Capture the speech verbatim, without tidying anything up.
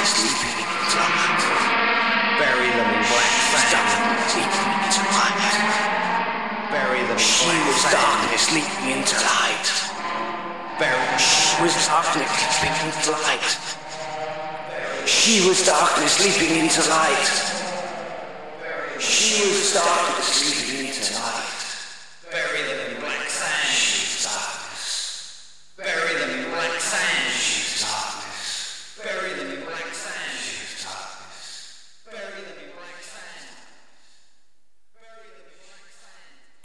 darkness, sleeping into light. Bury them in black Darkness, sleeping into light. Bury them in She black was sand. darkness, sleeping into light. Bury She was darkness, sleeping into light. She was darkness, sleeping into light. She was darkness, sleeping